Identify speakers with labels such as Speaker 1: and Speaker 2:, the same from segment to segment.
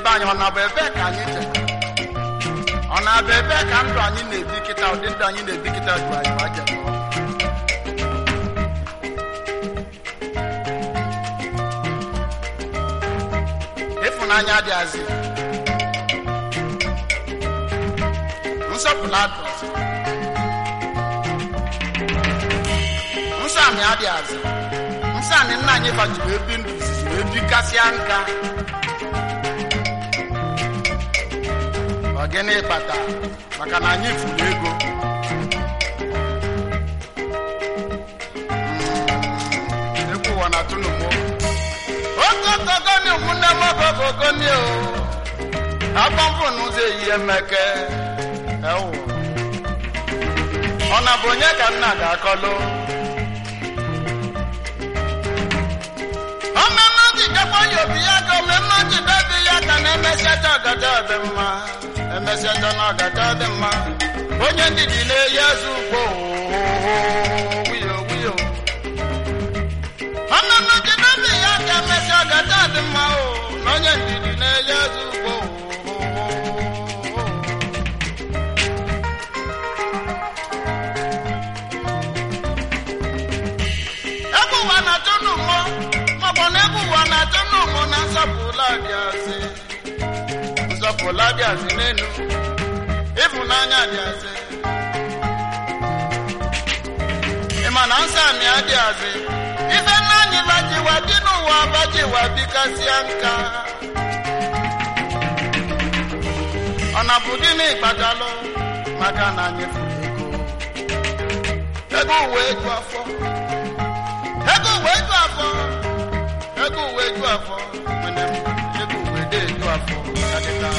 Speaker 1: ndụ anyị ọ na-abụ ebe ka anyị chere ọ na-abụ ebe ka ndụ anyị na-ebi kịta ụdị ndụ anyị na-ebi kịta jụ anyị ma jere ịfụnanya adịghịzị nsọpụrụ adịghịzị nsọ anyị adịghịzị nsọ anyị nna anyị fajiri ebi ndụ izizi wee bikasịa nka ọ gịnị kpata maka na anyị furu ego ekwu ụwa na tụnụmụ okokogoni ụmụnne m okokogoni o agbamfụ n'ụzọ ehihie mmeke ewu ọ na bụ onye ka nna ga-akọlụ ọmemme jidekwa ya obi ya ka omemme jidebe ya ka na-emesiacha ọgada dị mma emesiacha na ọgada dị mma onye ndidi na-eyi eze ugbo wiyo wiyo ọmemme jidebe ya ka emesi ọgada dị mma o na onye ndidi na-eyi eze ugbo egbuwa na tụnụmụ maọbụ na egbuwa na tụnụmụ na nsọpụla dịazị n'elu ịfụnanya dịazị ịma na nsọ amị adịazị ife nna anyị bajiwa dị n'ụwa bajiwa bikasịa nka ọ na bụ dị n'ịkpatalụ maka na anyị furu ego uwe eju afọ ego uwe eju afọ ego uwe eju afọ mana ego uwe dị eju afọ adịka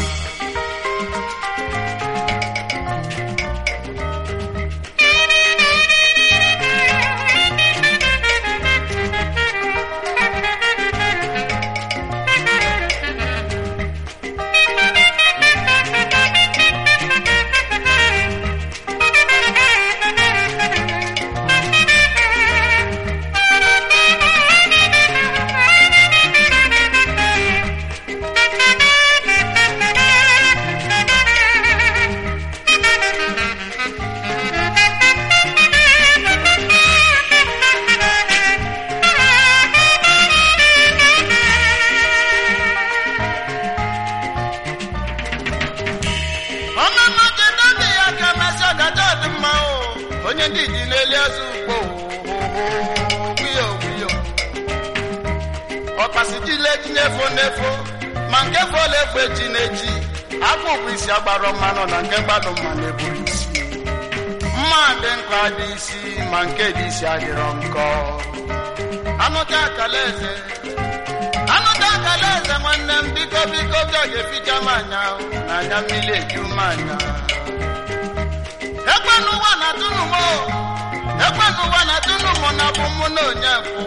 Speaker 1: onye ndị ji n'elu eze ugbo wiyo wiyo ọkpasi jile ji n'efo n'efo ma nke fọla ekwe ji n'eji akpụ bụ isi agbara mmanụ na nke gbadụ mma na-eburu isi mma dị nkọ dị isi ma nke dị isi adịrọ nkọ anụta akala eze nwanne m biko biko bịa ga-eficha m anya na anya mmiri eju m anya ekwenụwa na tụnụmụ na bụ mụ na onye bụ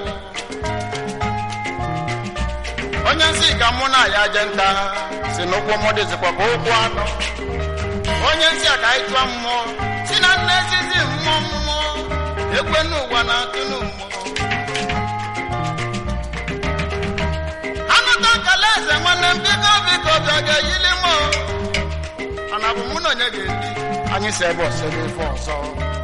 Speaker 1: onye nsị ka mụ na ya je nta si n'ụkwụ mụ dịzikwa ka ụkwụ anọ onye nsị a ka anyị chụọ mmụọ si na nne ezizi mmụọ ekwenụwa na tụnụmụ anụta nkala eze nwanne m biko bịa ga-eyili m ana bụ mụ na onye ga-ebi anyị si ebe ọsọ ebe ife ọzọ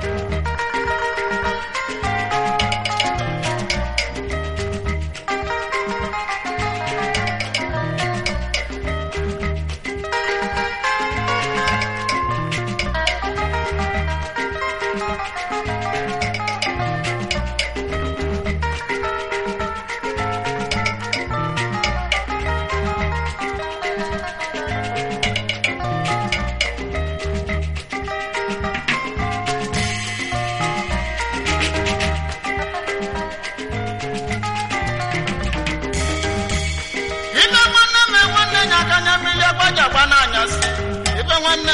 Speaker 1: ibe nwanne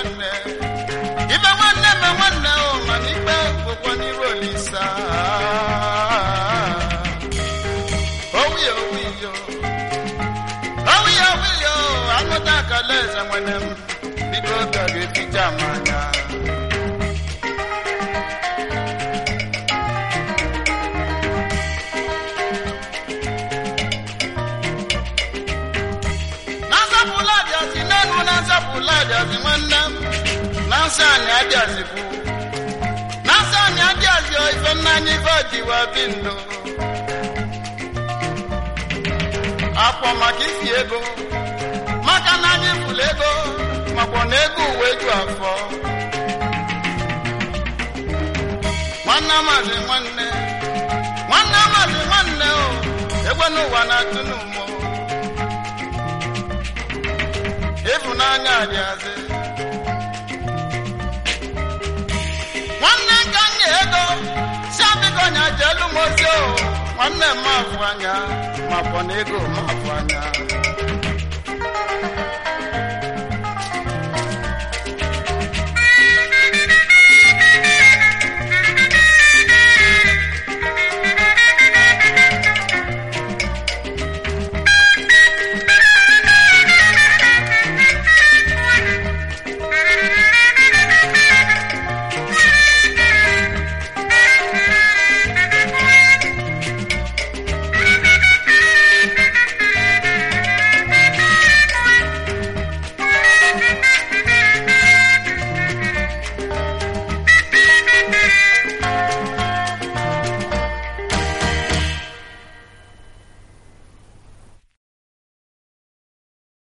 Speaker 1: o mana ikpe gwụkwọ n'iru Olisa owiyo anụta akala eze nwanne m biko bịa ga-eficha m anya na-asapụ efu na nzapụla adịazị nwanne m na nsọ anyị adịazịkwu na nsọ anyị adịazị ife nna anyị ife jiwa bi ndụ akpọ maka ifi ego maka na anyị fụlụ ego makwa na ego uwe ju afọ nwanne amazi nwanne amazi nwanne o egwe n'ụwa na-atụ n'ụmụ ịfụnanya adịazị nwanne nka nye ego si abịkọnya jelu mozi o nwanne m afụ anya makwa na ego m afụ anya